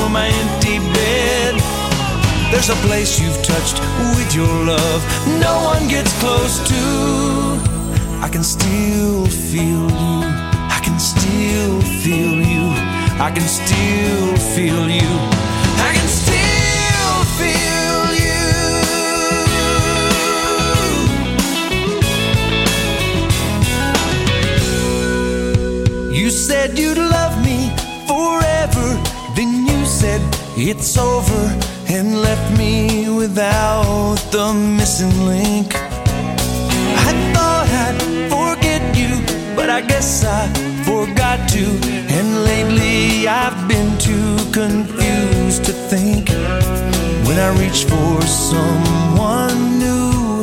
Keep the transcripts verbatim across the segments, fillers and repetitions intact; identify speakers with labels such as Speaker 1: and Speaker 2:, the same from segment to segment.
Speaker 1: on my empty bed. There's a place you've touched with your love no one gets close to. I can still feel you, I can still feel you, I can still feel you, I can still feel you. You said you'd love me forever, then you said it's over and left me without the missing link. I thought I'd forget you, but I guess I forgot to. And lately I've been too confused to think. When I reach for someone new,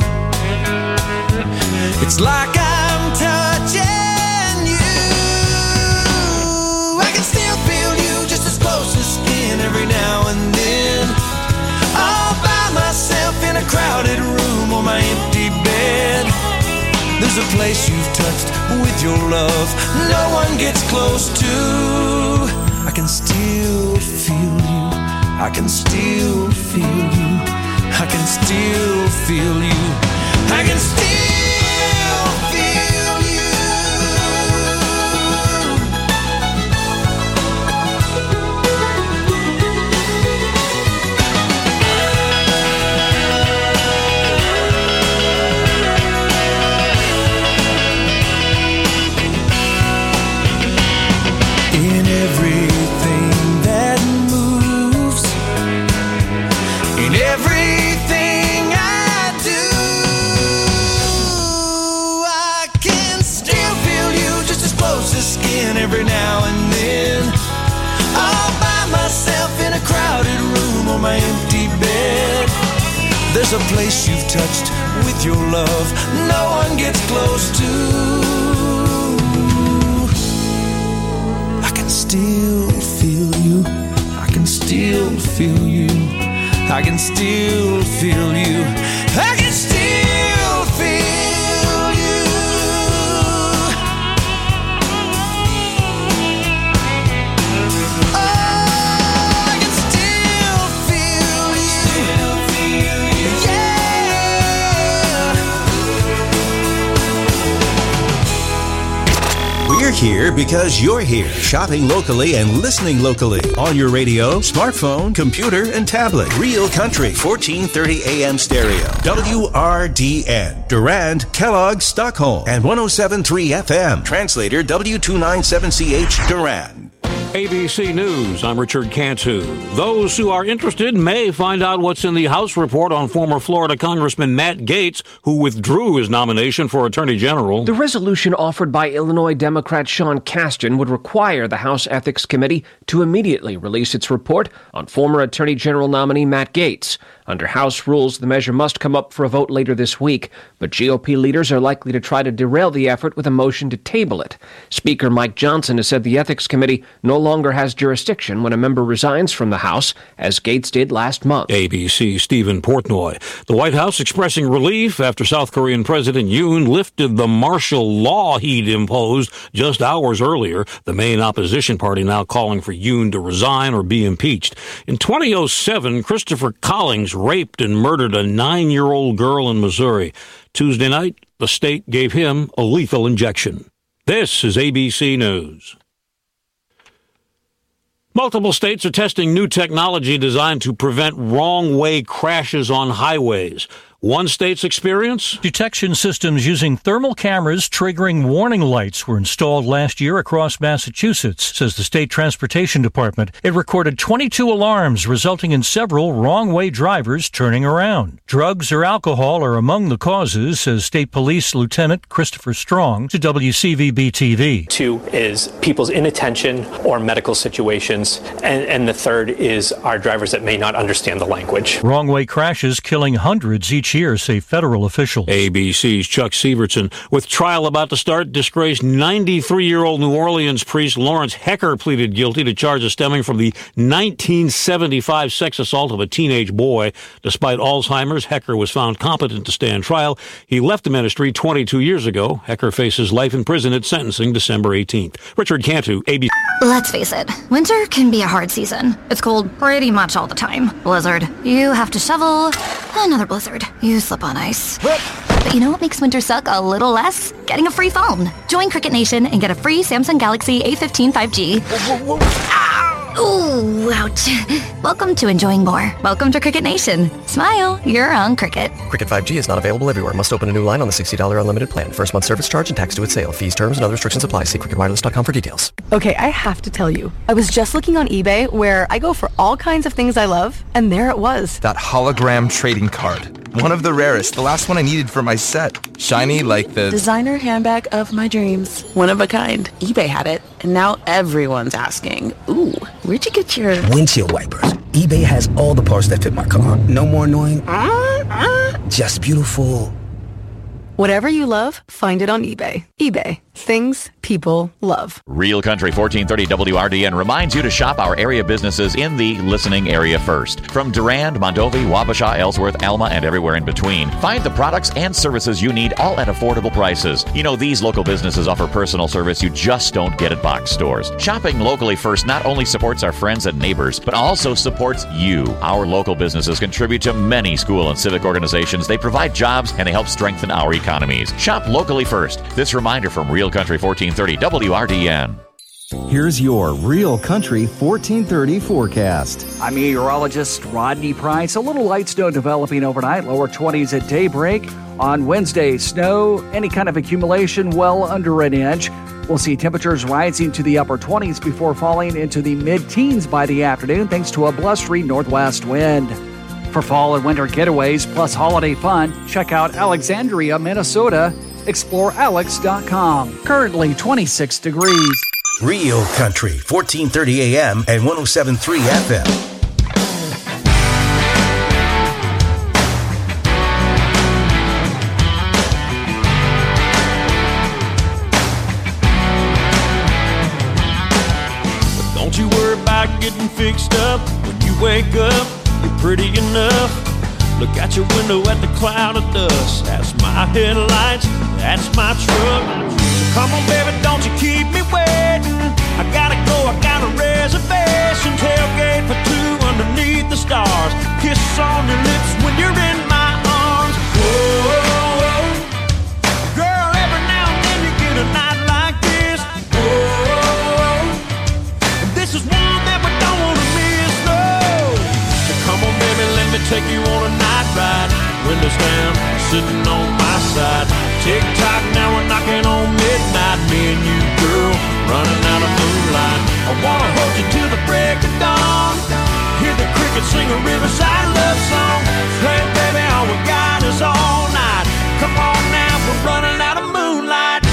Speaker 1: it's like I'm touching you. I can still feel you just as close as skin every now and then. All by myself in a crowded room on my empty bed. There's a place you've touched with your love no one gets close to. I can still feel you, I can still feel you, I can still feel you, I can still feel you. Every now and then, all by myself in a crowded room on my empty bed. There's a place you've touched with your love no one gets close to. I can still feel you, I can still feel you, I can still feel you, I can still feel you.
Speaker 2: We're here because you're here, shopping locally and listening locally. On your radio, smartphone, computer, and tablet. Real Country, fourteen thirty A M stereo. W R D N. Durand, Kellogg, Stockholm. And one oh seven point three F M. Translator W two ninety-seven C H, Durand.
Speaker 3: A B C News, I'm Richard Cantu. Those who are interested may find out what's in the House report on former Florida Congressman Matt Gaetz, who withdrew his nomination for Attorney General.
Speaker 4: The resolution offered by Illinois Democrat Sean Casten would require the House Ethics Committee to immediately release its report on former Attorney General nominee Matt Gaetz. Under House rules, the measure must come up for a vote later this week, but G O P leaders are likely to try to derail the effort with a motion to table it. Speaker Mike Johnson has said the Ethics Committee no longer has jurisdiction when a member resigns from the House, as Gaetz did last month.
Speaker 3: A B C Stephen Portnoy. The White House expressing relief after South Korean President Yoon lifted the martial law he'd imposed just hours earlier. The main opposition party now calling for Yoon to resign or be impeached. In twenty oh seven, Christopher Collings raped and murdered a nine-year-old girl in Missouri. Tuesday night, the state gave him a lethal injection. This is A B C News. Multiple states are testing new technology designed to prevent wrong-way crashes on highways. One state's experience?
Speaker 5: Detection systems using thermal cameras triggering warning lights were installed last year across Massachusetts, says the State Transportation Department. It recorded twenty-two alarms, resulting in several wrong-way drivers turning around. Drugs or alcohol are among the causes, says State Police Lieutenant Christopher Strong to W C V B T V.
Speaker 6: Two is people's inattention or medical situations, and, and the third is our drivers that may not understand the language.
Speaker 5: Wrong-way crashes killing hundreds each year, say federal officials.
Speaker 3: A B C's Chuck Severson. With trial about to start, disgraced ninety-three-year-old New Orleans priest Lawrence Hecker pleaded guilty to charges stemming from the nineteen seventy-five sex assault of a teenage boy. Despite Alzheimer's, Hecker was found competent to stand trial. He left the ministry twenty-two years ago. Hecker faces life in prison at sentencing December eighteenth. Richard Cantu, A B C.
Speaker 7: Let's face it, winter can be a hard season. It's cold pretty much all the time. Blizzard, you have to shovel. Another blizzard, you slip on ice. But you know what makes winter suck a little less? Getting a free phone. Join Cricket Nation and get a free Samsung Galaxy A fifteen five G. Ooh, ouch. Welcome to enjoying more. Welcome to Cricket Nation. Smile, you're on Cricket.
Speaker 8: Cricket five G is not available everywhere. Must open a new line on the sixty dollars unlimited plan. First month service charge and tax due at sale. Fees, terms, and other restrictions apply. See cricket wireless dot com for details.
Speaker 9: Okay, I have to tell you. I was just looking on eBay where I go for all kinds of things I love, and there it was.
Speaker 10: That hologram trading card. One of the rarest. The last one I needed for my set. Shiny like the...
Speaker 11: designer handbag of my dreams. One of a kind. eBay had it, and now everyone's asking, ooh, where'd you get your...
Speaker 12: windshield wipers. eBay has all the parts that fit my car. No more annoying... just beautiful.
Speaker 9: Whatever you love, find it on eBay. eBay. Things people love.
Speaker 13: Real Country fourteen thirty W R D N reminds you to shop our area businesses in the listening area first. From Durand, Mondovi, Wabasha, Ellsworth, Alma, and everywhere in between. Find the products and services you need all at affordable prices. You know, these local businesses offer personal service you just don't get at box stores. Shopping locally first not only supports our friends and neighbors, but also supports you. Our local businesses contribute to many school and civic organizations. They provide jobs and they help strengthen our economies. Shop locally first. This reminder from Real Country fourteen thirty W R D N.
Speaker 14: Here's your Real Country fourteen thirty forecast.
Speaker 15: I'm meteorologist Rodney Price. A little light snow developing overnight, lower twenties at daybreak. On Wednesday, snow, any kind of accumulation well under an inch. We'll see temperatures rising to the upper twenties before falling into the mid-teens by the afternoon thanks to a blustery northwest wind. For fall and winter getaways plus holiday fun, check out Alexandria, Minnesota. explore alex dot com. Currently twenty-six degrees.
Speaker 2: Real Country, fourteen thirty A M and one oh seven point three F M.
Speaker 1: Don't you worry about getting fixed up. When you wake up, you're pretty enough. Look out your window at the cloud of dust. That's my headlights, that's my truck. So come on, baby, don't you keep me waiting. I gotta go, I got a reservation. Tailgate for two underneath the stars. Kiss on your lips when you're in my arms. Whoa, girl, every now and then you get a night like this. Whoa, and this is one that we don't want to miss, no. So come on, baby, let me take you on a night ride. Windows down, sitting on my side. Tick-tock, now we're knocking on midnight. Me and you, girl, running out of moonlight. I wanna hold you till the break of dawn. Hear the crickets sing a riverside love song. Hey, baby, all we got is all night. Come on now, we're running out of moonlight.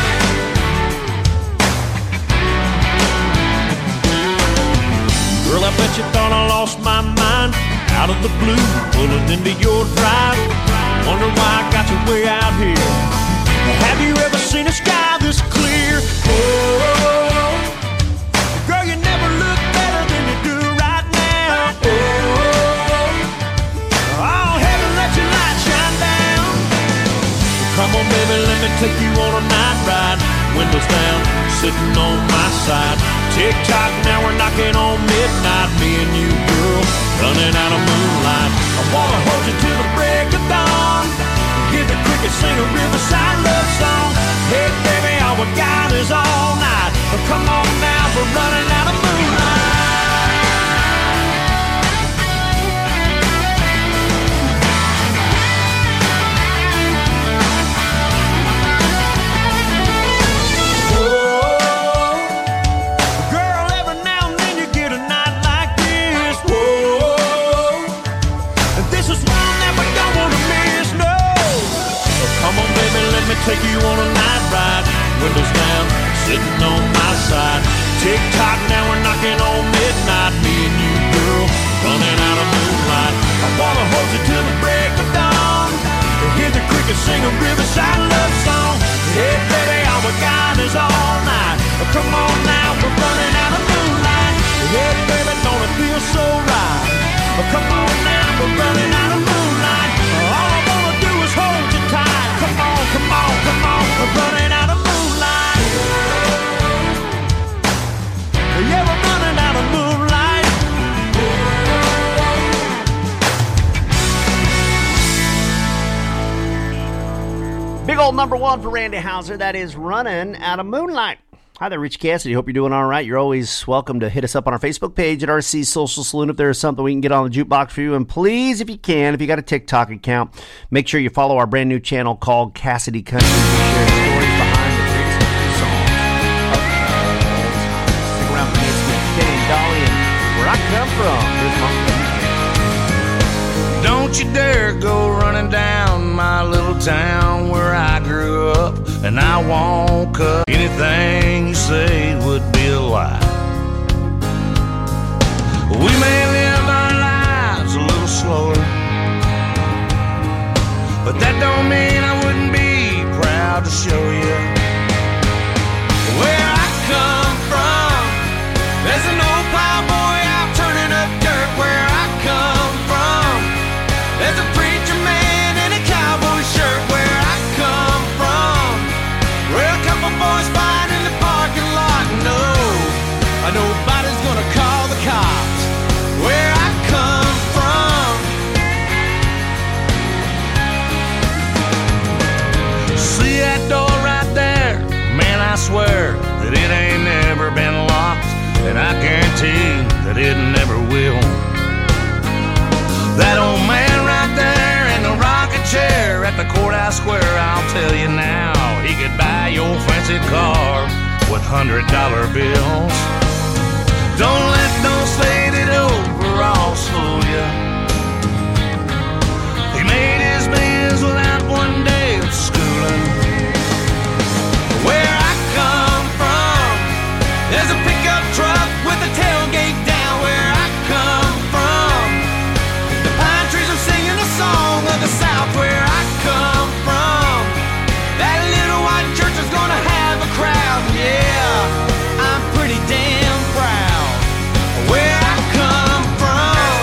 Speaker 1: Girl, I bet you thought I lost my mind. Out of the blue, pulling into your drive. Wonder why I got you way out here. Have you ever seen a sky this clear? Oh, girl, you never look better than you do right now. Oh, oh, heaven, let your light shine down. Come on, baby, let me take you on a night ride. Windows down, sitting on my side. Tick-tock, now we're knocking on midnight. Me and you, girl, running out of moonlight. I wanna hold you till the break of dawn. Hear the crickets sing a riverside love song. Hey, baby, all we got is all night. Oh, come on now, we're running out of moonlight. Take you on a night ride, windows down, sitting on my side. Tick-tock, now we're knocking on midnight. Me and you, girl, running out of moonlight. I wanna hold you till the break of dawn. Hear the crickets sing a riverside love song. Hey, baby, all we got is all night. Oh, come on now, we're running out of moonlight. Hey, baby, don't it feel so right? Oh, come on now, we're running out of moonlight. All I wanna do is hold you tight. Come on, come on, come on, we're running out of moonlight.
Speaker 16: Big old number one for Randy Houser. That is Running Out of Moonlight. Hi there, Rich Cassidy. Hope you're doing all right. You're always welcome to hit us up on our Facebook page at R C Social Saloon if there is something we can get on the jukebox for you. And please, if you can, if you got a TikTok account, make sure you follow our brand new channel called Cassidy Country to share stories behind the greatest country songs of all time. Stick around for Nancy Smith, Kenny and Dolly, and Where I Come From. Here's my
Speaker 17: Don't you dare go running down my little town where I grew up, and I won't cut anything you say would be a lie. We may live our lives a little slower, but that don't mean I wouldn't be proud to show you where I come from. There's an old plowboy out turning up dirt where I come from. There's a preacher man in a cowboy shirt where I come from. Where a couple boys fight in the parking lot. No, nobody's gonna call the cops. Where I come from. See that door right there? Man, I swear that it ain't never been locked, and I guarantee that it never will. That old man right there in the rocking chair at the courthouse square, I'll tell you now, he could buy your fancy car with hundred dollar bills. Don't let those faded overalls fool you. He made his millions without one day of schooling. Where I come from, there's a pickup truck with a tailgate down. Where I come from, the pine trees are singing a song of the South. Where I come from, that little white church is gonna have a crowd. Yeah, I'm pretty damn proud where I come from.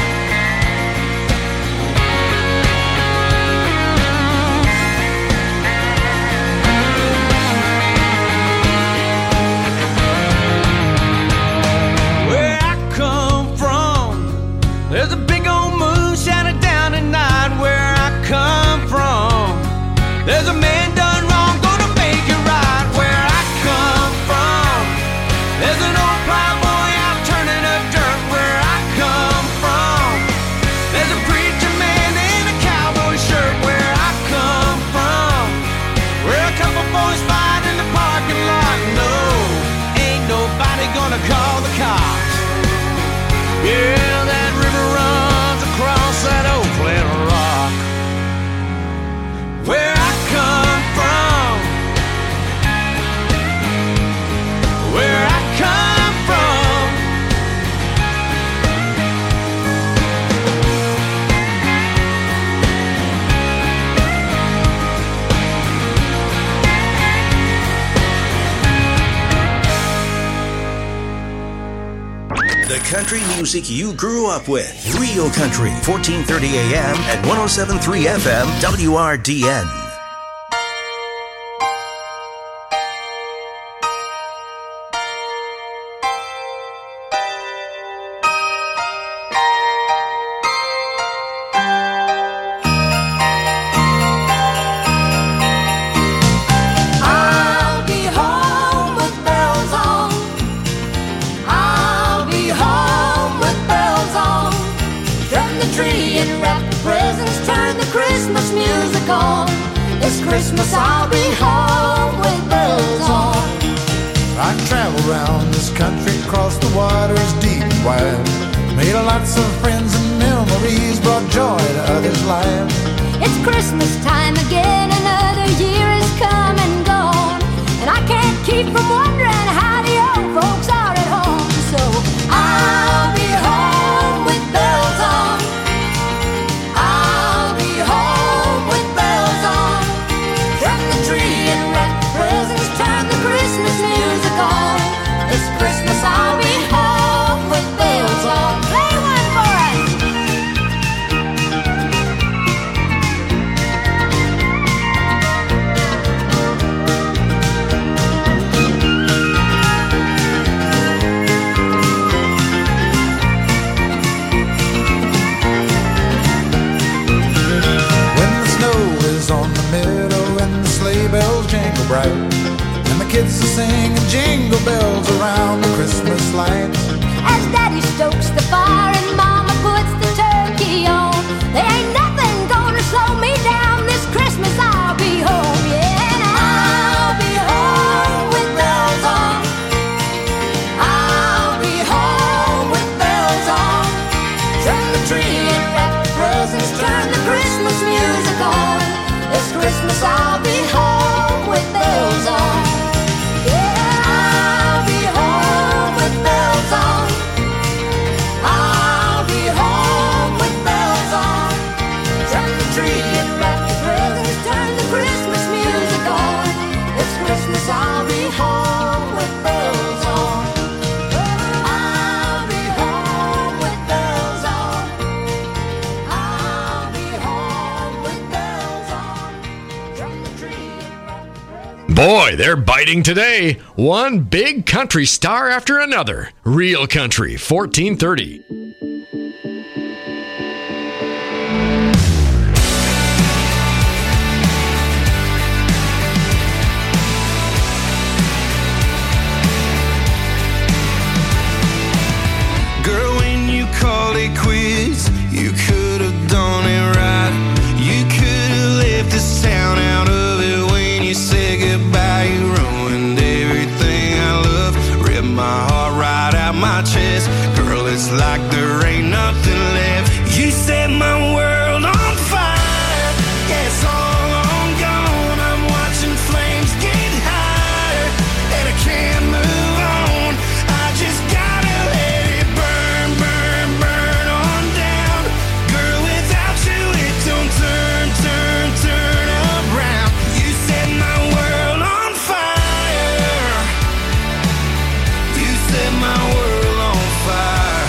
Speaker 17: Where I come from, there's a big old moon shining down at night. Where I come from, there's a man done wrong, gonna make it right. Where I come from, there's an old plowboy out turning up dirt. Where I come from, there's a preacher man in a cowboy shirt. Where I come from, where a couple boys fight in the parking lot. No, ain't nobody gonna call the cops. Yeah, that river runs across that old flat rock. Where I come from, where I come from.
Speaker 2: The country music you grew up with. Real Country, fourteen thirty A M and one oh seven point three F M W R D N.
Speaker 18: I'll be home with bells on. I'll be home with bells on. Trim the tree and wrap the presents, turn the Christmas music on. This Christmas I'll be home with bells on.
Speaker 19: I traveled around this country, crossed the waters deep and wide. Made lots of friends and memories, brought joy to others' lives.
Speaker 18: It's Christmas time again, another year has come and gone, and I can't keep from wondering how the old folks are at home. So I'll be home with bells on. I'll be home with bells on. Trim the tree and wrap the presents, turn the Christmas music on. This Christmas I'll be home with bells on. Play one for us.
Speaker 20: Boy, they're biting today. One big country star after another. Real Country, fourteen thirty.
Speaker 1: Girl, when you called it quits, you could have done it right. You could have left this town out of it when you said goodbye. You ruined everything I love, ripped my heart right out my chest. Girl, it's like there ain't nothing left. You set my world on fire. Yeah, it's all on gone. I'm watching flames get higher, and I can't move on. I just gotta let it burn, burn, burn on down. Girl, without you it don't turn, turn, turn around. You set my world on fire. You set my world on fire.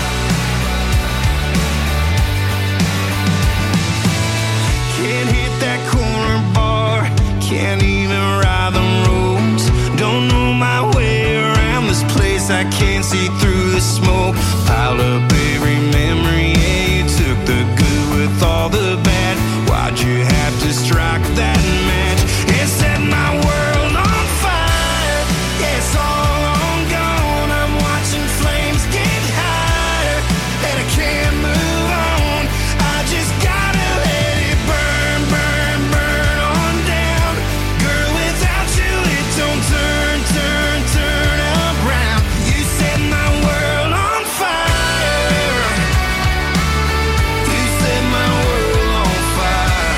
Speaker 1: Can't hit that corner bar, can't even ride the roads. Don't know my way around this place, I can't see through the smoke. Piled up every memory, yeah, you took the good with all the bad. Why'd you have to strike that match? It set my world on fire. Yeah, it's all on gone. I'm watching flames get higher, and I can't move on. I just gotta let it burn, burn, burn on down. Girl, without you it don't turn, turn, turn around. You set my world on fire. You set my world on fire.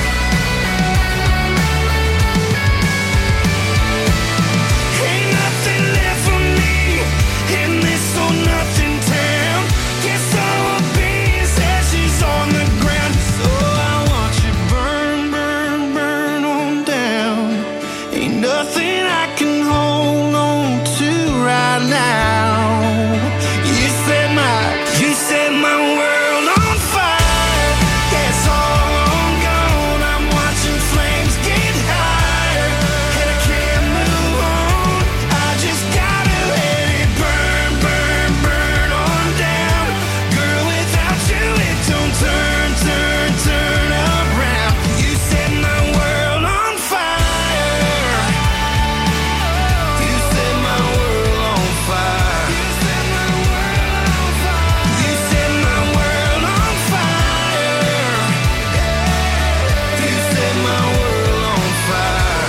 Speaker 1: Ain't nothing left for me in this old nothing town. Guess all I'll be is ashes on the ground. So I want you burn, burn, burn on down. Ain't nothing I can hold on to right now. You set my, you set my world on fire. Yeah, it's all on gone. I'm watching flames get higher, and I can't move on. I just gotta let it burn, burn, burn on down. Girl, without you it don't turn, turn, turn around. You set my world on fire. You set my world on fire. You set my world on fire. You set my world on fire. You set my world on fire.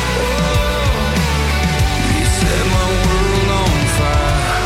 Speaker 1: You set my world on fire.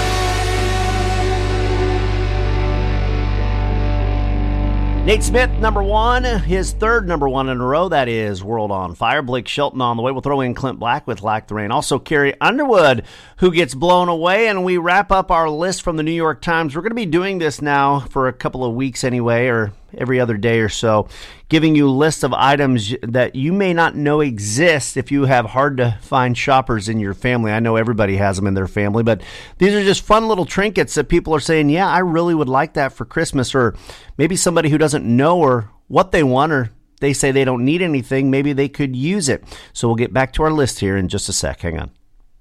Speaker 16: Nate Smith, number one, his third number one in a row. That is World on Fire. Blake Shelton on the way. We'll throw in Clint Black with Like the Rain. Also, Carrie Underwood, who gets blown away. And we wrap up our list from the New York Times. We're going to be doing this now for a couple of weeks anyway, or every other day or so, giving you lists of items that you may not know exist if you have hard-to-find shoppers in your family. I know everybody has them in their family, but these are just fun little trinkets that people are saying, yeah, I really would like that for Christmas, or maybe somebody who doesn't know or what they want, or they say they don't need anything, maybe they could use it. So we'll get back to our list here in just a sec. Hang on.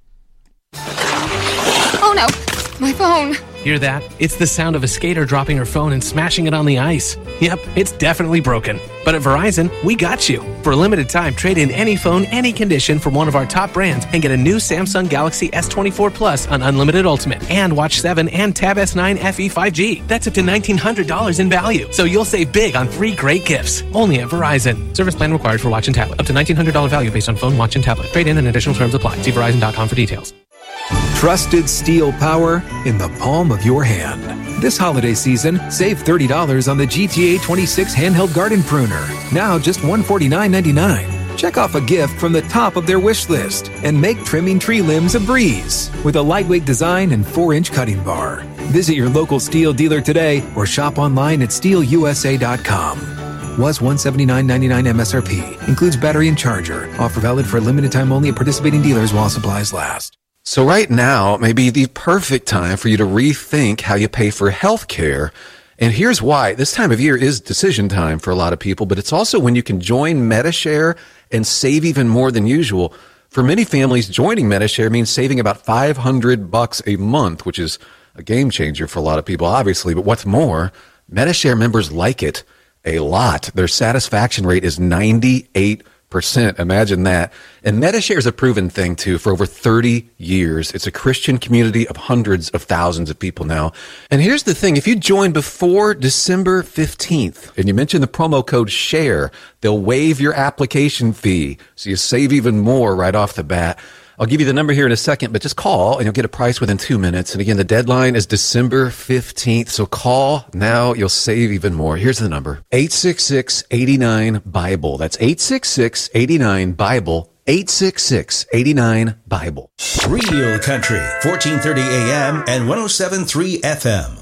Speaker 21: Oh no, my phone.
Speaker 22: Hear that? It's the sound of a skater dropping her phone and smashing it on the ice. Yep, it's definitely broken. But at Verizon, we got you. For a limited time, trade in any phone, any condition from one of our top brands and get a new Samsung Galaxy S twenty-four Plus on Unlimited Ultimate and Watch seven and Tab S nine F E five G. That's up to nineteen hundred dollars in value. So you'll save big on three great gifts. Only at Verizon. Service plan required for watch and tablet. Up to nineteen hundred dollars value based on phone, watch, and tablet. Trade in and additional terms apply. See Verizon dot com for details.
Speaker 23: Trusted steel power in the palm of your hand. This holiday season, save thirty dollars on the G T A twenty-six handheld garden pruner. Now just one hundred forty-nine ninety-nine. Check off a gift from the top of their wish list and make trimming tree limbs a breeze with a lightweight design and four inch cutting bar. Visit your local steel dealer today or shop online at steel u s a dot com. Was one hundred seventy-nine ninety-nine M S R P. Includes battery and charger. Offer valid for a limited time only at participating dealers while supplies last.
Speaker 24: So right now may be the perfect time for you to rethink how you pay for health care. And here's why. This time of year is decision time for a lot of people, but it's also when you can join MediShare and save even more than usual. For many families, joining Medi-Share means saving about five hundred bucks a month, which is a game changer for a lot of people, obviously. But what's more, Medi-Share members like it a lot. Their satisfaction rate is ninety-eight percent. Imagine that. And Medi-Share is a proven thing, too, for over thirty years. It's a Christian community of hundreds of thousands of people now. And here's the thing. If you join before December fifteenth and you mention the promo code SHARE, they'll waive your application fee, so you save even more right off the bat. I'll give you the number here in a second, but just call and you'll get a price within two minutes. And again, the deadline is December fifteenth. So call now. You'll save even more. Here's the number. eight six six, eight nine, BIBLE. That's eight six six, eight nine, BIBLE. eight six six, eight nine, BIBLE.
Speaker 2: Real Country, fourteen thirty A M and one oh seven point three F M.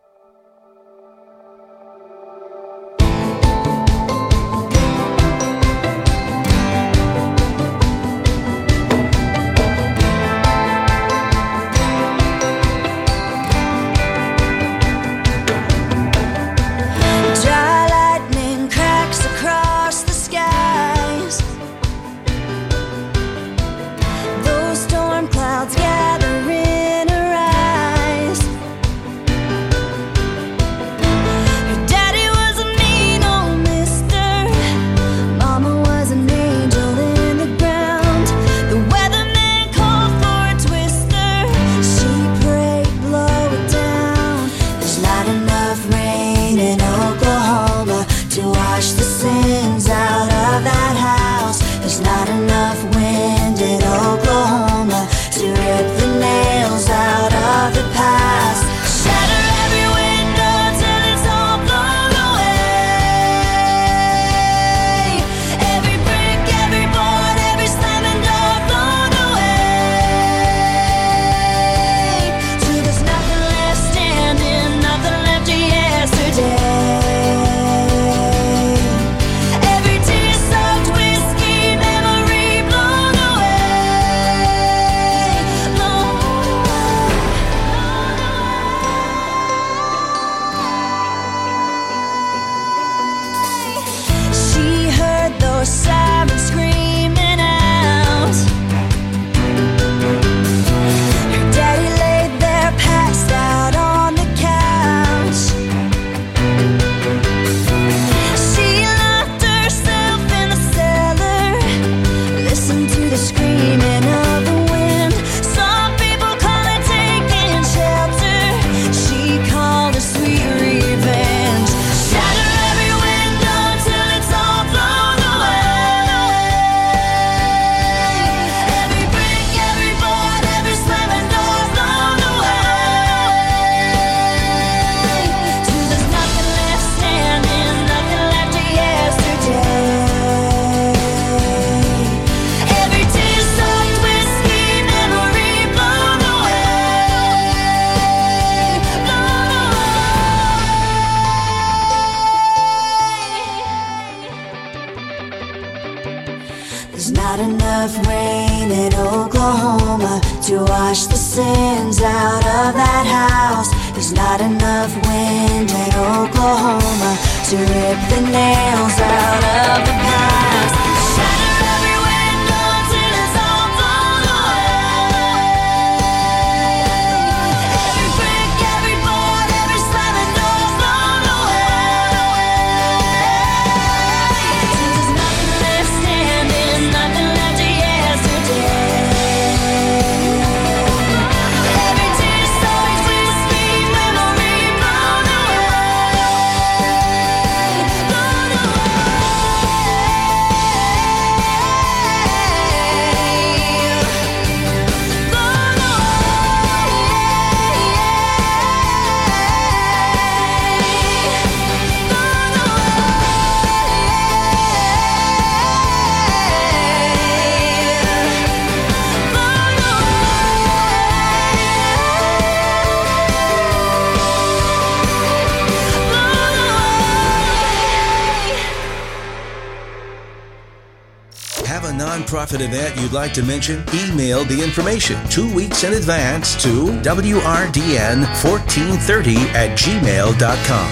Speaker 2: Nonprofit event you'd like to mention? Email the information two weeks in advance to W R D N fourteen thirty at gmail dot com.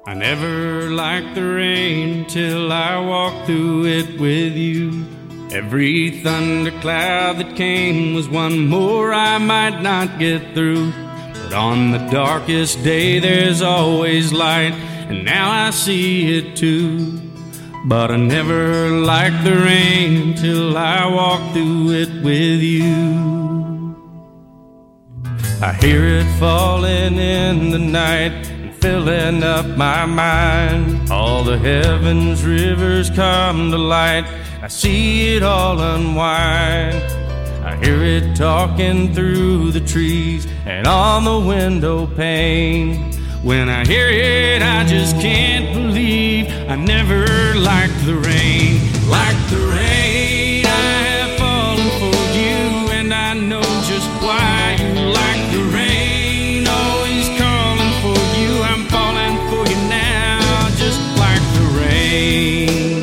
Speaker 17: I never liked the rain till I walked through it with you. Every thundercloud that came was one more I might not get through. But on the darkest day there's always light, and now I see it too. But I never liked the rain till I walked through it with you. I hear it falling in the night and filling up my mind. All the heavens rivers come to light, I see it all unwind. I hear it talking through the trees and on the window pane. When I hear it, I just can't believe I never liked the rain. Like the rain, I have fallen for you, and I know just why you like the rain. Always calling for you, I'm falling for you now, just like the rain.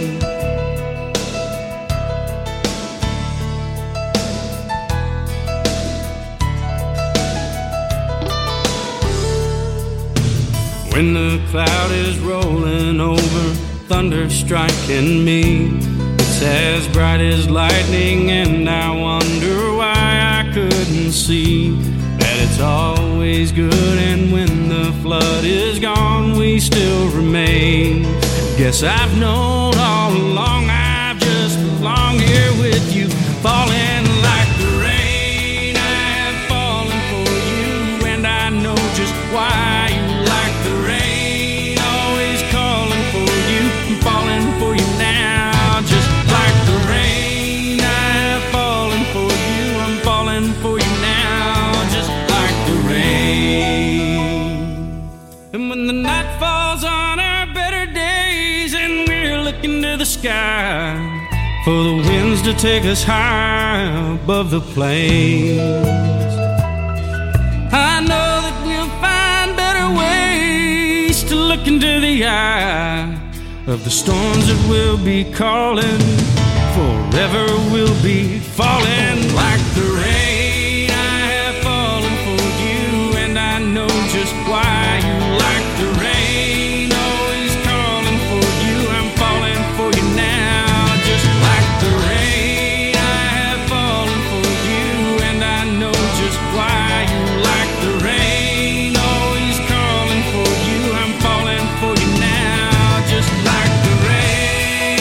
Speaker 17: When the cloud is rolling over, thunder striking me, it's as bright as lightning, and I wonder why I couldn't see that it's always good, and when the flood is gone, we still remain. Guess I've known all along I've just belonged here with you, falling like the rain. I have fallen for you, and I know just why you like the rain. Always calling for you, I'm falling for you now, just like the rain. I have fallen for you, I'm falling for you now, just like the rain. And when the night falls on our better days and we're looking to the sky for the winds to take us high above the plains, I know that we'll find better ways to look into the eye of the storms that we'll be calling. Forever we'll be falling like the rain. I have fallen for you, and I know just why you like the rain. Always calling for you, I'm falling for you now, just like the rain. I have fallen for you, and I know just why you like the rain. Always calling for you, I'm falling for you now, just like the rain.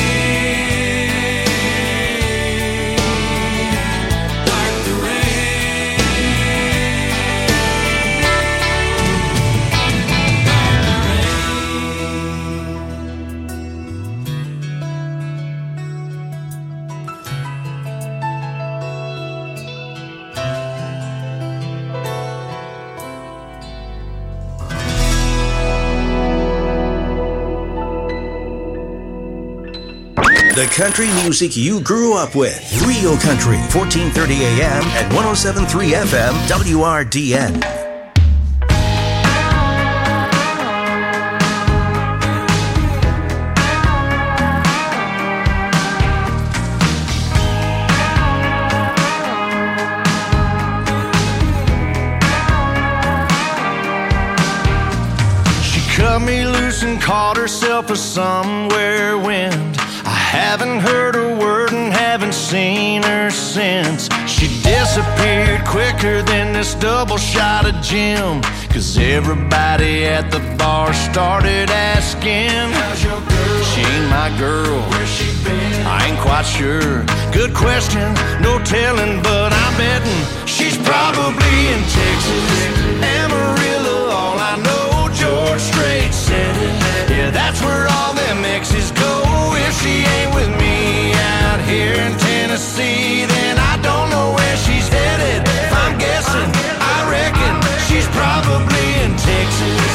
Speaker 17: Like the rain.
Speaker 2: The country music you grew up with. Real Country, fourteen thirty A M and one oh seven point three F M, W R D N.
Speaker 1: She cut me loose and caught herself a somewhere wind. I haven't heard a word and haven't seen her since. She disappeared quicker than this double shot of gin, 'cause everybody at the bar started asking, how's your girl? She ain't my girl. Where's she been? I ain't quite sure. Good question, no telling, but I'm betting she's probably in Texas. Amarillo, all I know, George Strait said it. Yeah, that's where all them exes go. If she ain't with me out here in Tennessee, then I don't know where she's headed. If I'm guessing, I reckon she's probably in Texas.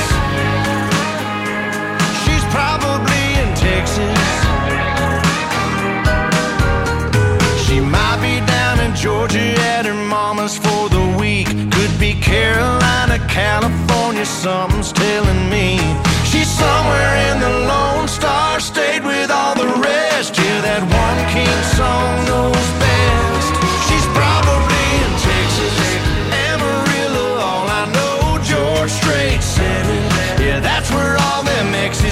Speaker 1: She's probably in Texas. She might be down in Georgia at her mama's for the week. Could be Carolina, California, something's telling me. She's somewhere in the Lone Star State with all the rest. Yeah, that one king song knows best. She's probably in Texas, Amarillo, all I know, George Strait said it. Yeah, that's where all them exes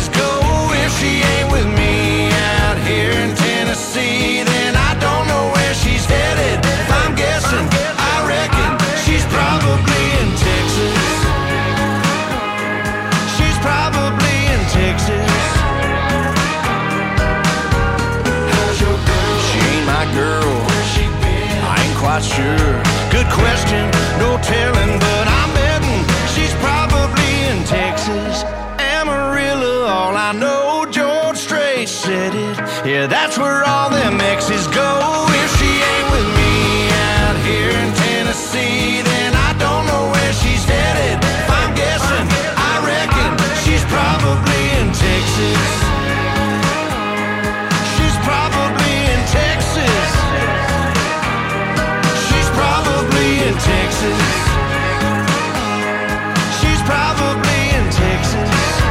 Speaker 17: quite sure. Good question, no telling, but I'm betting she's probably in Texas, Amarillo. All I know, George Strait said it. Yeah, that's where all them exes go. If she ain't with me out here in Tennessee, then I don't know where she's headed. If I'm guessing, I reckon she's probably in Texas. She's probably in Texas. She's probably in Texas. She's probably in Texas.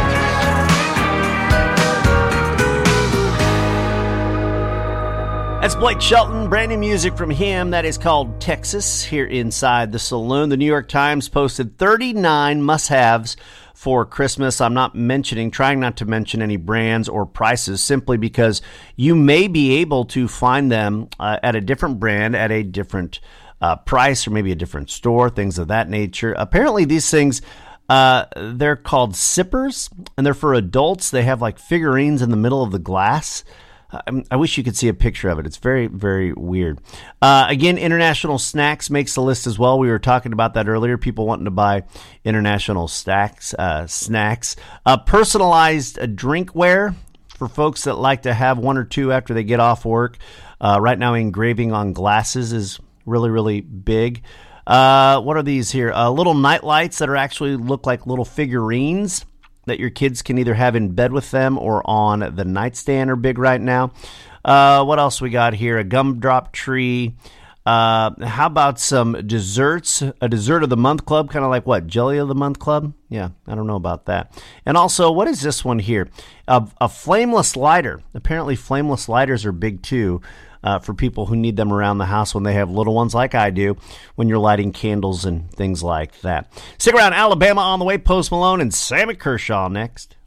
Speaker 16: That's Blake Shelton, brand new music from him that is called Texas here inside the saloon. The New York Times posted thirty-nine must-haves for Christmas. I'm not mentioning, trying not to mention any brands or prices simply because you may be able to find them uh, at a different brand, at a different uh, price, or maybe a different store, things of that nature. Apparently these things, uh, they're called sippers, and they're for adults. They have like figurines in the middle of the glass. I wish you could see a picture of it. It's very, very weird. Uh, again, International Snacks makes the list as well. We were talking about that earlier. People wanting to buy International Snacks. Uh, snacks. Uh, personalized uh, drinkware for folks that like to have one or two after they get off work. Uh, right now, engraving on glasses is really, really big. Uh, what are these here? Uh, little night lights that are actually look like little figurines that your kids can either have in bed with them or on the nightstand are big right now. Uh, what else we got here? A gumdrop tree. Uh, how about some desserts? A dessert of the month club, kind of like what? Jelly of the month club? Yeah, I don't know about that. And also, what is this one here? A, a flameless lighter. Apparently, flameless lighters are big too. Uh, for people who need them around the house when they have little ones like I do, when you're lighting candles and things like that. Stick around. Alabama on the way. Post Malone and Sammy Kershaw next.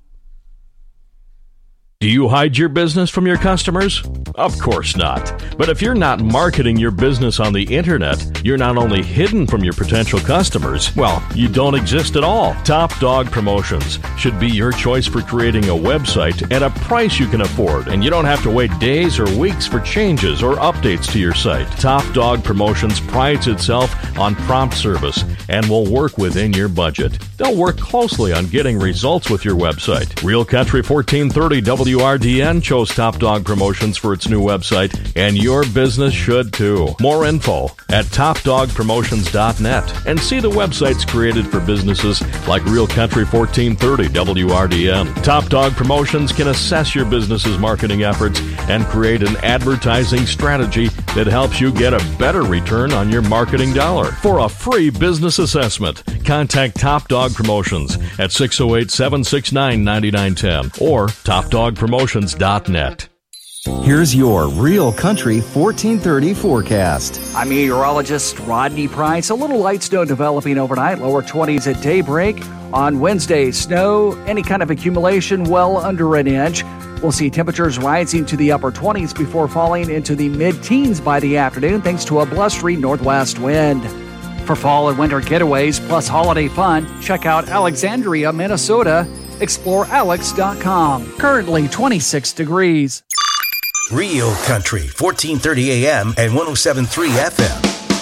Speaker 3: Do you hide your business from your customers? Of course not. But if you're not marketing your business on the internet, you're not only hidden from your potential customers, well, you don't exist at all. Top Dog Promotions should be your choice for creating a website at a price you can afford, and you don't have to wait days or weeks for changes or updates to your site. Top Dog Promotions prides itself on prompt service and will work within your budget. They'll work closely on getting results with your website. Real Country fourteen thirty W R D N chose Top Dog Promotions for its new website, and your business should too. More info at top dog promotions dot net, and see the websites created for businesses like Real Country fourteen thirty W R D N. Top Dog Promotions can assess your business's marketing efforts and create an advertising strategy that helps you get a better return on your marketing dollar. For a free business assessment, contact Top Dog Promotions at six oh eight, seven six nine, nine nine one zero or top dog promotions dot net.
Speaker 14: Here's your Real Country fourteen thirty forecast.
Speaker 15: I'm meteorologist Rodney Price. A little light snow developing overnight, lower twenties at daybreak. On Wednesday, snow, any kind of accumulation well under an inch. We'll see temperatures rising to the upper twenties before falling into the mid-teens by the afternoon thanks to a blustery northwest wind. For fall and winter getaways plus holiday fun, check out Alexandria, Minnesota. explore alex dot com. Currently twenty-six degrees.
Speaker 2: Real Country, fourteen thirty A M and one oh seven point three F M.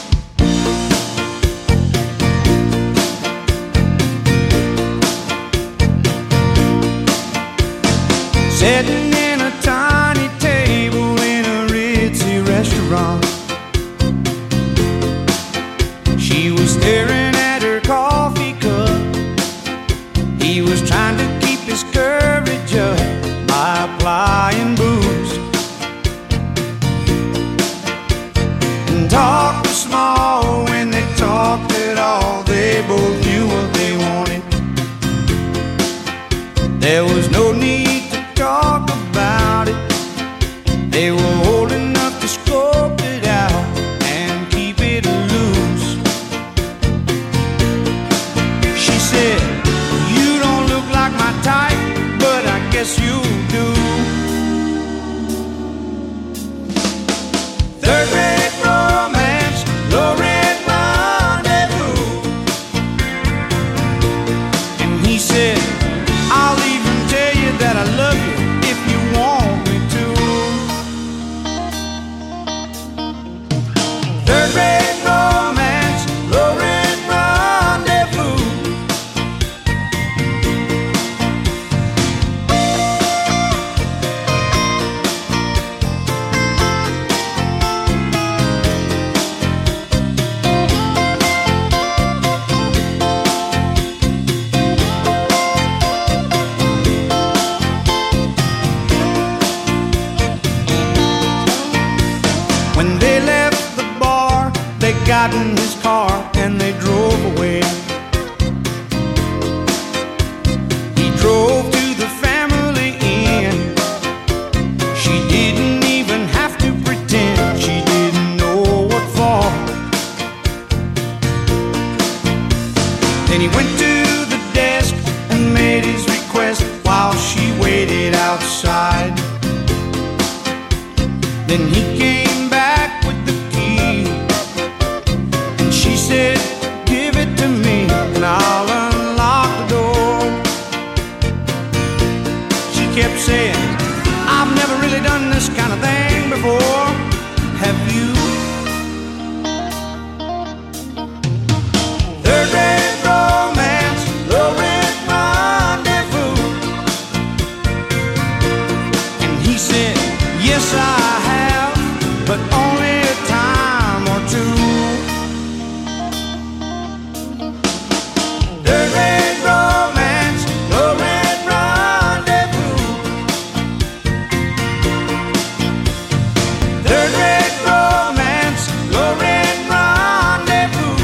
Speaker 1: Sitting in a tiny table in a ritzy restaurant, she was staring at her coffee cup. He was trying to keep his courage up by applying booze and talked small when they talked at all. They both knew what they wanted. There was no need to talk about it. They were old enough to scope it out and keep it loose. She said, "You don't look like my
Speaker 17: got in his car and they drove away. He drove to the family inn. She didn't even have to pretend she didn't know what for. Then he went to the desk and made his request while she waited outside. Then he came back with the key, and she said, "Give it to me and I'll unlock the door." She kept saying, "I've never really done this kind of thing before. Have you?" Third rate romance, low rent rendezvous. And he said, "Yes, I have, but only a time or two." Third rate romance, low rent rendezvous. Third rate romance, low rent rendezvous.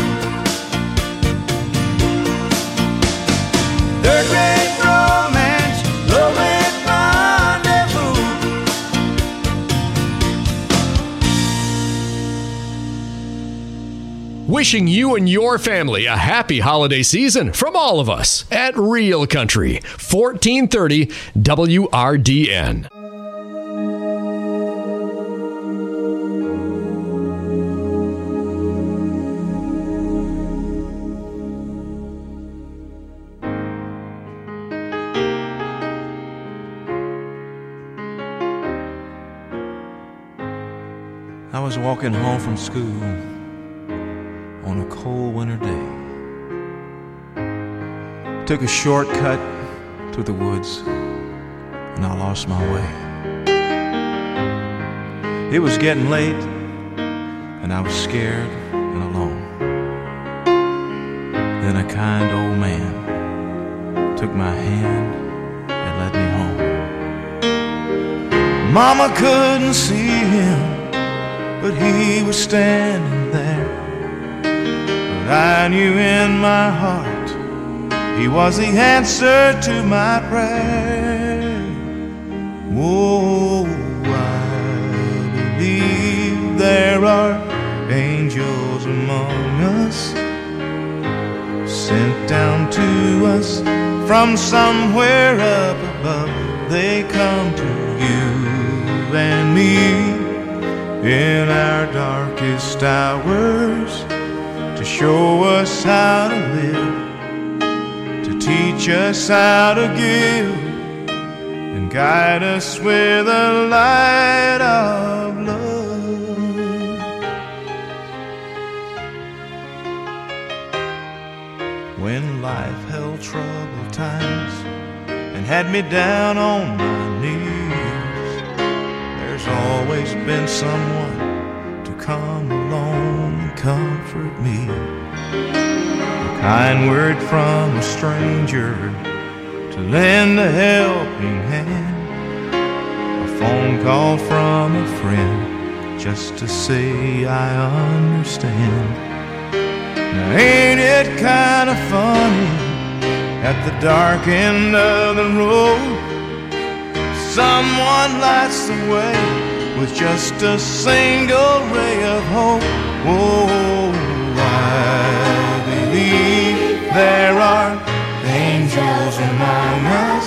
Speaker 17: Third rate romance, low rent rendezvous.
Speaker 20: Wishing you and your family a happy holiday season from all of us at Real Country, fourteen thirty W R D N.
Speaker 4: I was walking home from school on a cold winter day. Took a shortcut through the woods and I lost my way. It was getting late and I was scared and alone. Then a kind old man took my hand and led me home. Mama couldn't see him, but he was standing there. But I knew in my heart he was the answer to my prayer. Oh, I believe there are angels among us, sent down to us from somewhere up above. They come to you and me in our darkest hours to show us how to live, to teach us how to give, and guide us with a light of love. When life held troubled times and had me down on my knees, there's always been someone to come along and comfort me. A kind word from a stranger to lend a helping hand, a phone call from a friend just to say I understand. Now ain't it kind of funny, at the dark end of the road someone lights the way with just a single ray of hope. Oh, I believe there are angels among us,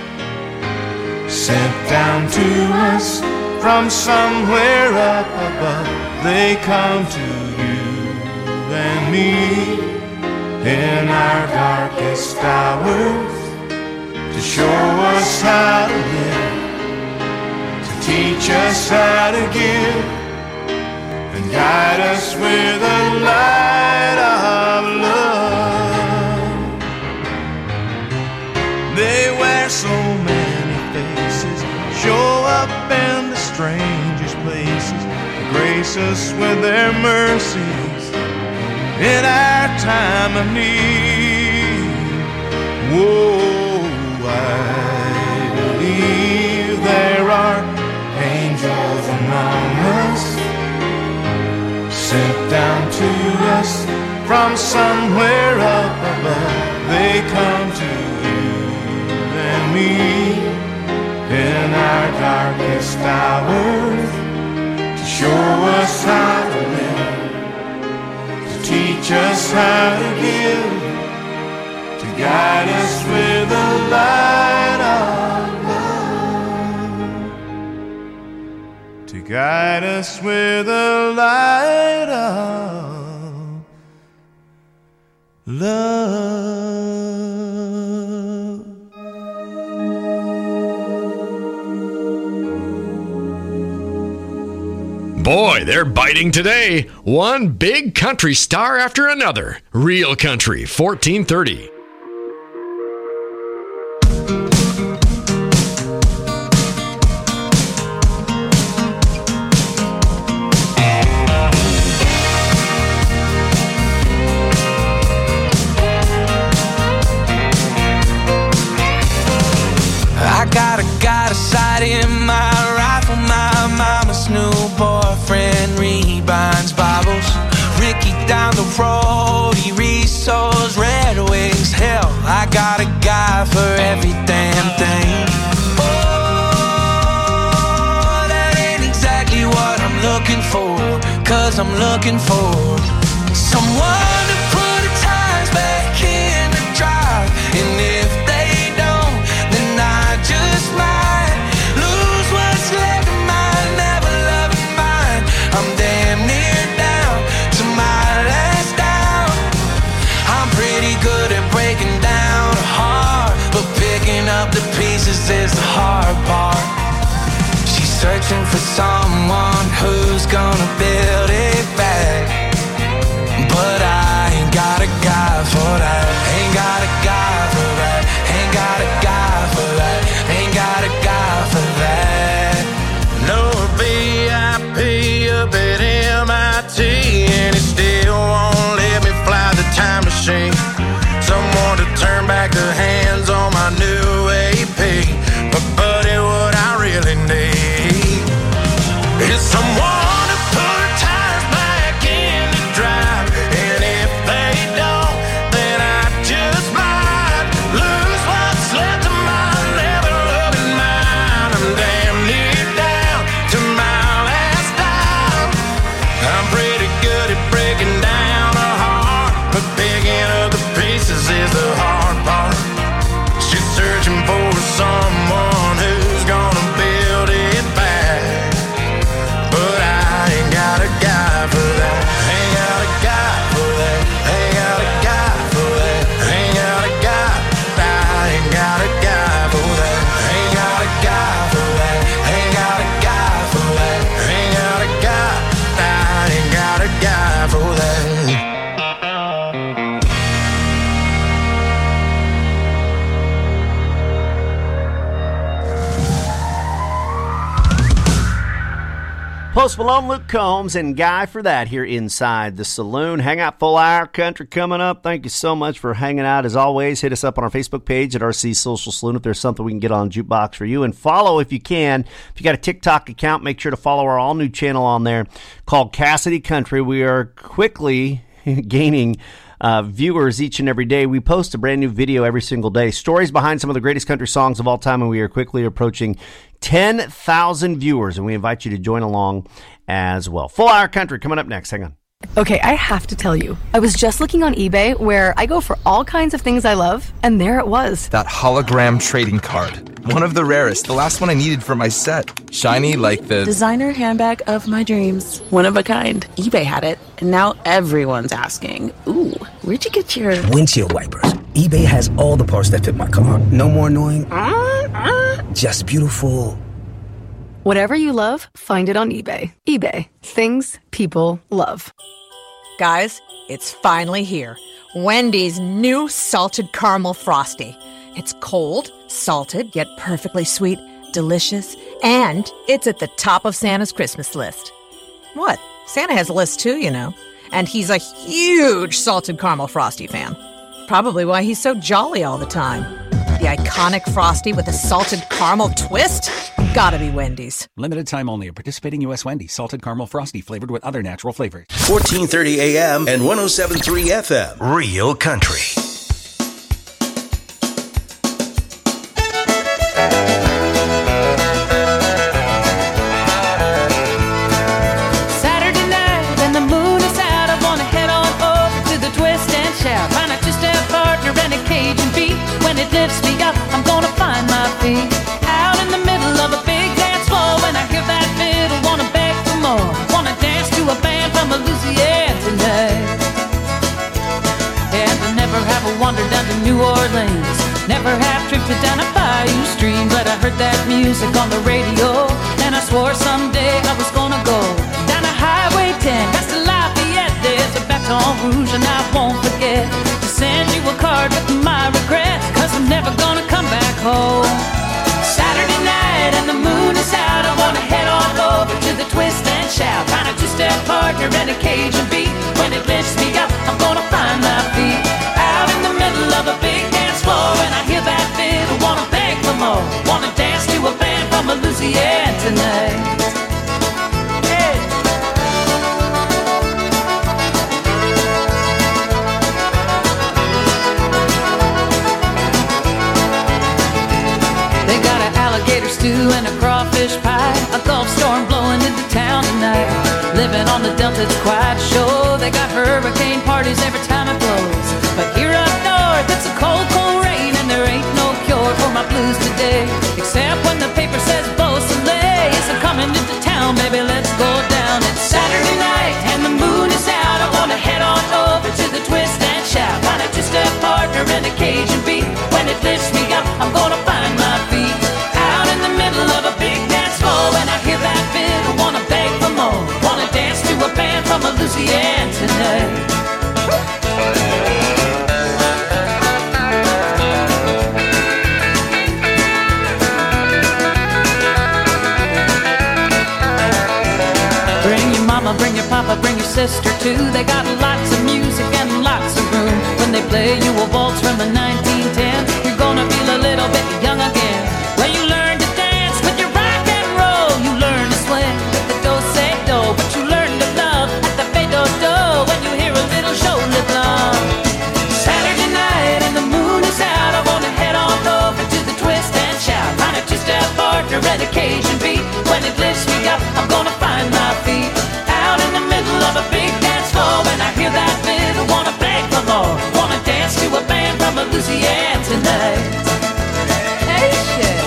Speaker 4: sent down to us from somewhere up above. They come to you and me in our darkest hours to show us how to live, teach us how to give, and guide us with a light of love. They wear so many faces, show up in the strangest places, to grace us with their mercies in our time of need. Whoa, I believe there are angels among us, sent down to us from somewhere up above. They come to you and me in our darkest hours to show us how to live, to teach us how to give, to guide us with the light of love, to guide us with the light of love.
Speaker 20: Boy, they're biting today. One big country star after another. Real Country, fourteen thirty.
Speaker 1: I got a got a sight in my rifle, my mama's new boyfriend rebinds Bibles. Ricky down the road, he resows Red Wings. Hell, I got a guy for every damn thing. Oh, that ain't exactly what I'm looking for, 'cause I'm looking for someone to put the tires back in the drive. And if they don't, then I just might lose what's left of my never loving mind. I'm damn near down to my last down. I'm pretty good at breaking down a heart, but picking up the pieces is the hard part. She's searching for someone who's gonna build it back, but I ain't got a guy for that. Ain't got a guy for that. Ain't got a guy for that. Ain't got a guy for that. No B I P up at M I T, and it still won't let me fly the time machine. Someone to turn back the hands on my new A P. But buddy, what I really need is someone to put tires back in the drive. And if they don't, then I just might lose what's left of my never loving mind. I'm damn near down to my last dime. I'm pretty good at breaking down a heart, but picking up the pieces is the hard part. She's searching for someone who's gonna build it back, but I ain't got a guy for that. Ain't got a guy for that. Ain't got a guy for that. Ain't got a guy. I ain't got a guy for that. Ain't got a guy for that. Ain't got a guy for that. Ain't got a guy. I ain't got a guy for that.
Speaker 16: Post Malone, Luke Combs, and Guy for that here inside the saloon. Hangout Full Hour Country coming up. Thank you so much for hanging out. As always, hit us up on our Facebook page at R C Social Saloon if there's something we can get on Jukebox for you. And follow if you can. If you got a TikTok account, make sure to follow our all-new channel on there called Cassidy Country. We are quickly gaining uh, viewers each and every day. We post a brand new video every single day. Stories behind some of the greatest country songs of all time, and we are quickly approaching ten thousand viewers, and we invite you to join along as well. Full Hour Country coming up next. Hang on.
Speaker 9: Okay, I have to tell you, I was just looking on eBay where I go for all kinds of things I love, and there it was.
Speaker 10: That hologram trading card. One of the rarest. The last one I needed for my set. Shiny like the...
Speaker 11: designer handbag of my dreams. One of a kind. eBay had it, and now everyone's asking, ooh, where'd you get your...
Speaker 12: windshield wipers. eBay has all the parts that fit my car. No more annoying... just beautiful.
Speaker 9: Whatever you love, find it on eBay. eBay. Things people love.
Speaker 5: Guys, it's finally here. Wendy's new salted caramel frosty. It's cold, salted, yet perfectly sweet, delicious, and it's at the top of Santa's Christmas list. What? Santa has a list too, you know. And he's a huge salted caramel frosty fan. Probably why he's so jolly all the time. The iconic frosty with a salted caramel twist? gotta be Wendy's.
Speaker 6: Limited time only at participating U S Wendy's. Salted caramel frosty flavored with other natural flavors.
Speaker 2: fourteen thirty A M and one oh seven point three F M. Real Country.
Speaker 7: Saturday night and the moon is out. I wanna head on over to the twist and shout. Find a two-step partner and a Cajun beat. When it lifts me up, I'm gonna find my feet. Out in the middle of a big dance floor. When I hear that fiddle, wanna beg for more. Wanna dance to a band from Louisiana tonight. And I never have a wander down to New Orleans. Never have tripped down a bayou stream. But I heard that music on the radio, and I swore someday I was gonna go down to Highway ten, past the Lafayette. There's a Baton Rouge and I won't forget to send you a card with my regrets, cause I'm never gonna come back home. Saturday night and the moon is out. I wanna head on over to the twist and shout. Find a two-step partner and a Cajun beat. When it lifts me up, I'm gonna find my feet. Out in the middle of a big dance floor, and I hear that fiddle, wanna beg for more. Wanna dance to a band from Louisiana tonight. Hey. They got an alligator stew and a crawfish pie. A Gulf storm blowing into town tonight. Living on the Delta, it's quite a show. They got hurricane parties every time it blows. But here up north, it's a cold, cold rain, and there ain't no cure for my blues today. Except when the paper says Beausoleil is coming into town, baby, let's go down. It's Saturday night and the moon is out. I wanna head on over to the twist and shout. Find a two-step partner and a Cajun beat. When it lifts me up, I'm gonna find my feet. Out in the middle of a big dance floor, and I hear that fiddle, wanna beg for more. Wanna dance to a band from Louisiana tonight. Bring your mama, bring your papa, bring your sister too. They got lots of music and lots of room. When they play you a waltz from the nineteen ten, you're gonna feel a little bit young again. When you learn to dance with your rock and roll, you learn to swing with the do-say-do, but you learn to love at the fade-do-do when you hear a little shoulder blum. Saturday night and the moon is out. I wanna head on over to the twist and shout. Find a two-step partner and a Cajun beat. When it lifts me up, I'm gonna find my feet. Out in the middle of a big dance floor, when I hear that fiddle, wanna beg for more. Wanna dance to a band from Louisiana tonight. Hey, shit.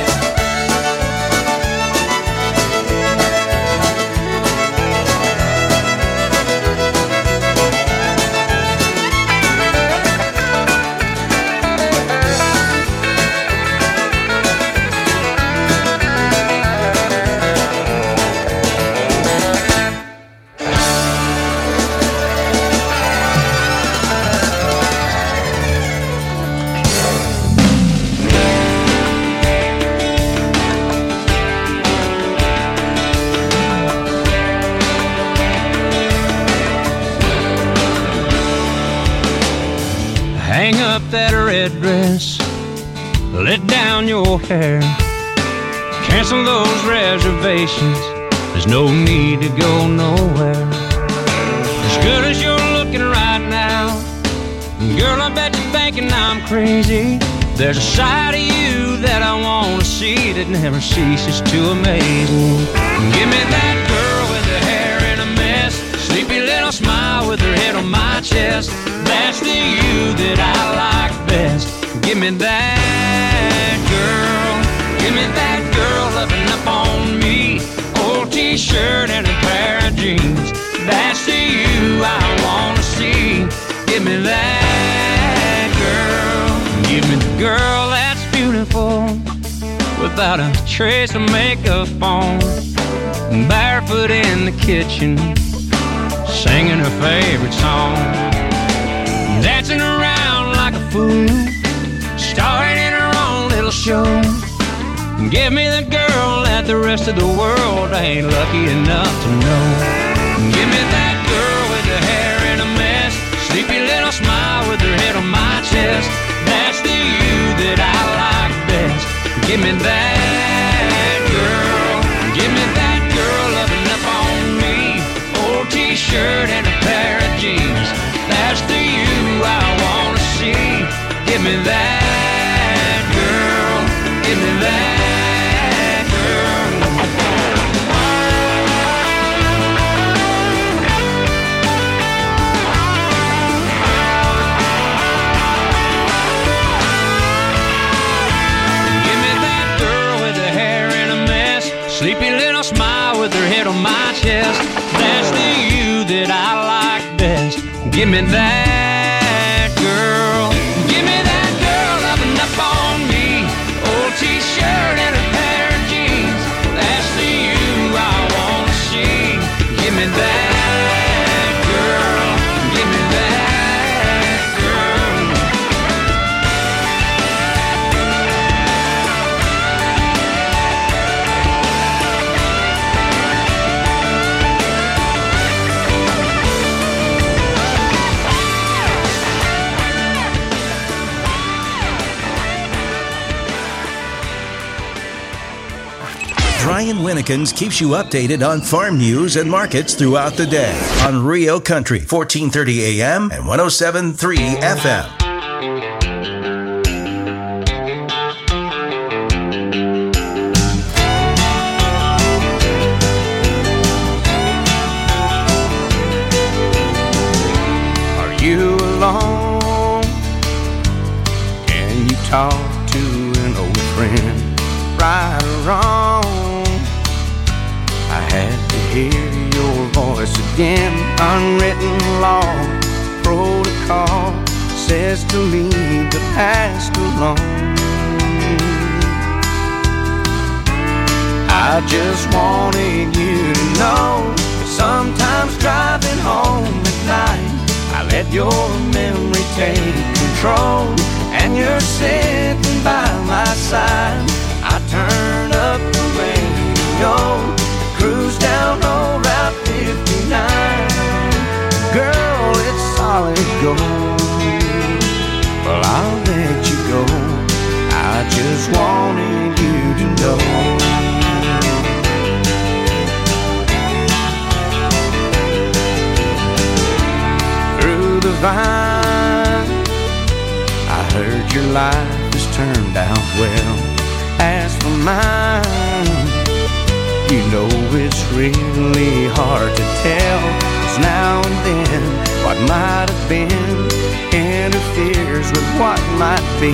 Speaker 17: Hang up that red dress, let down your hair, cancel those reservations, there's no need to go nowhere. As good as you're looking right now, girl, I bet you're thinking I'm crazy. There's a side of you that I want to see that never ceases to amaze me. Give me that girl with her hair in a mess, sleepy little smile with her head on my chest. That's the you that I like best. Give me that girl, give me that girl loving up on me. Old t-shirt and a pair of jeans. That's the you I want to see. Give me that girl, give me the girl that's beautiful, without a trace of makeup on, barefoot in the kitchen, singing her favorite song, dancing around like a fool, starring in her own little show. Give me the girl that the rest of the world ain't lucky enough to know. Give me that girl with the hair in a mess, sleepy little smile with her head on my chest. That's the you that I like best. Give me that girl. chest. That's the you that I like best. Give me that girl. Give me that girl loving up on me. Old t-shirt and a pair of jeans. That's the you I wanna see. Give me that girl. Give me that girl.
Speaker 2: Brian Winnekins keeps you updated on farm news and markets throughout the day on Rio Country, fourteen thirty A M and one oh seven point three F M.
Speaker 4: Are you alone? Can you talk to an old friend? Right or wrong? I had to hear your voice again. Unwritten law, protocol says to leave the past alone. I just wanted you to know that sometimes driving home at night, I let your memory take control, and you're sitting by my side. I turn up the radio, cruise down old Route fifty-nine. Girl, it's solid gold. Well, I'll let you go. I just wanted you to know. Through the vine, I heard your life has turned out well. As for mine, you know it's really hard to tell, 'cause now and then what might have been interferes with what might be.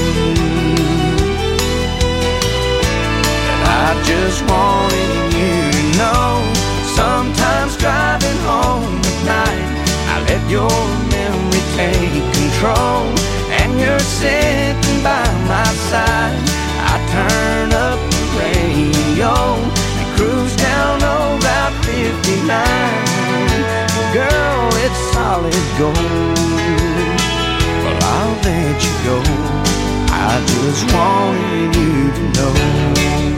Speaker 4: And I just wanted you to know, sometimes driving home at night, I let your memory take control, and you're sitting by my side. I turn up the radio and cruise down old Route fifty-nine. Girl, it's solid gold. Well, I'll let you go. I just wanted you to know.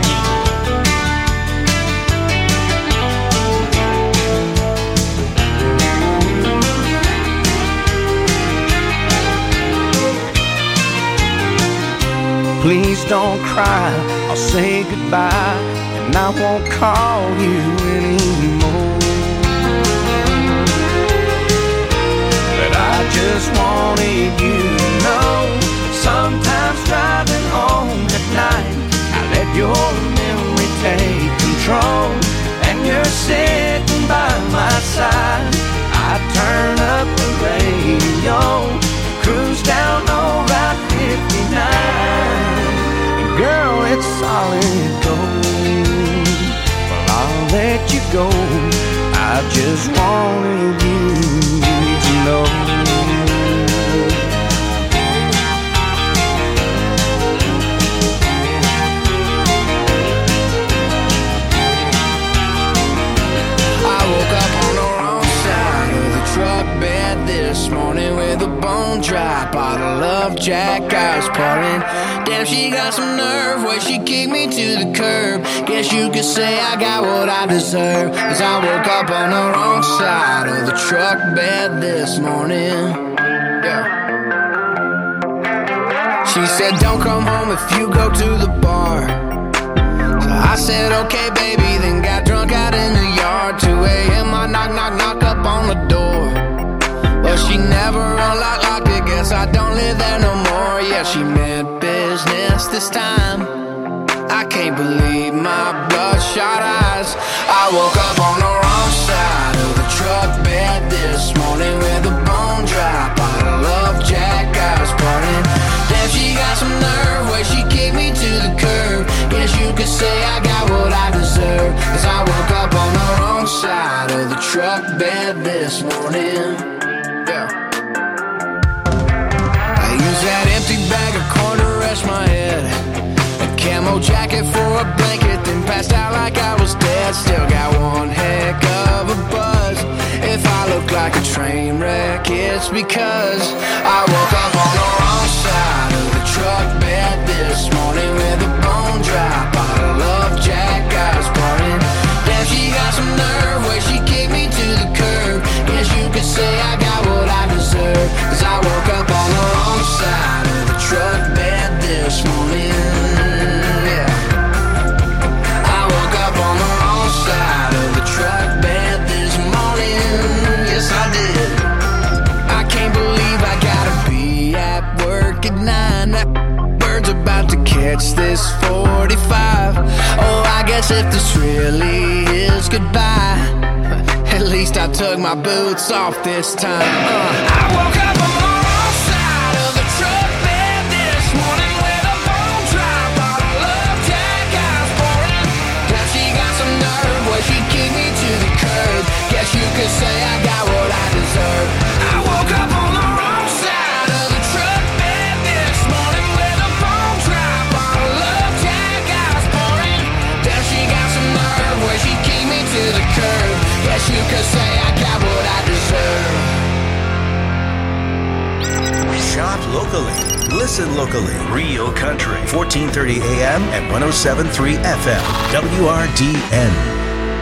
Speaker 4: Please don't cry, I'll say goodbye, and I won't call you anymore. But I just wanted you to know, sometimes driving home at night, I let your memory take control, and you're sitting by my side. I turn up the radio, cruise down old Route fifty-nine. Girl, it's solid gold. Well, I'll let you go. I just wanted you to know.
Speaker 8: I woke up on the wrong side of the truck bed this morning with a bone dry bottle of Jack I was pouring. Damn, she got some nerve, way she kicked me to the curb. Guess you could say I got what I deserve, 'cause I woke up on the wrong side of the truck bed this morning. Yeah. She said don't come home if you go to the bar. So I said okay baby, then got drunk out in the yard. Two a.m. I knock knock knock up on the door. Well, she never unlocked, locked it, guess I don't live there no more. Yeah, she meant business this time. I can't believe my bloodshot eyes. I woke up on the wrong side of the truck bed this morning with a bone dry bottle of Jack I was pouring. Damn, she got some nerve, way she kicked me to the curb. Guess you could say I got what I deserve, 'cause I woke up on the this morning. Yeah. I used that empty bag of corn to rest my head, a camo jacket for a blanket, then passed out like I was dead. Still got one heck of a buzz. If I look like a train wreck, it's because I woke up on the wrong side of the truck bed this morning with a bone dry bottle of Jack Eyes pouring. Damn, she got some nerve where she kicked me to the curb. Guess you could say I got what I deserve, cause I woke up on the wrong side of the truck bed this morning. Yeah. I woke up on the wrong side of the truck bed this morning. Yes, I did. I can't believe I gotta be at work at nine. That bird's about to catch this forty-five. Oh, I guess if this really is goodbye, at least I took my boots off this time. uh. I woke up on the wrong side of the truck bed this morning with a bone dry bottle of Jack Eyes pouring. Now she got some nerve where she kicked me to the curb. Guess you could say I got what I deserve. I woke up on the wrong side of the truck bed this morning with a bone dry bottle of Jack Eyes pouring. Now she got some nerve where she kicked me to the curb. Guess you could say I got what I deserve.
Speaker 2: Shop locally. Listen locally. Real Country. fourteen thirty A M and one oh seven point three F M. W R D N.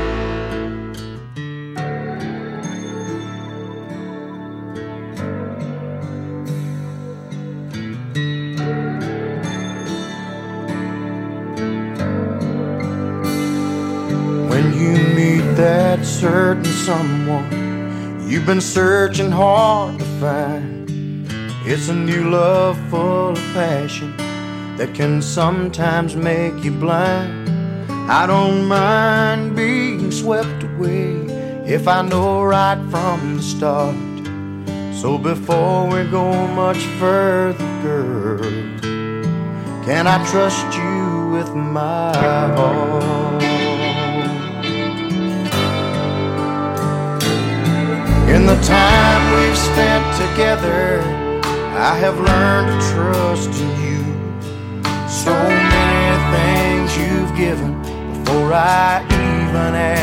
Speaker 4: When you meet that certain someone you've been searching hard to find, it's a new love full of passion that can sometimes make you blind. I don't mind being swept away if I know right from the start. So before we go much further, girl, can I trust you with my heart? In the time we've spent together, I have learned to trust in you. So many things you've given before I even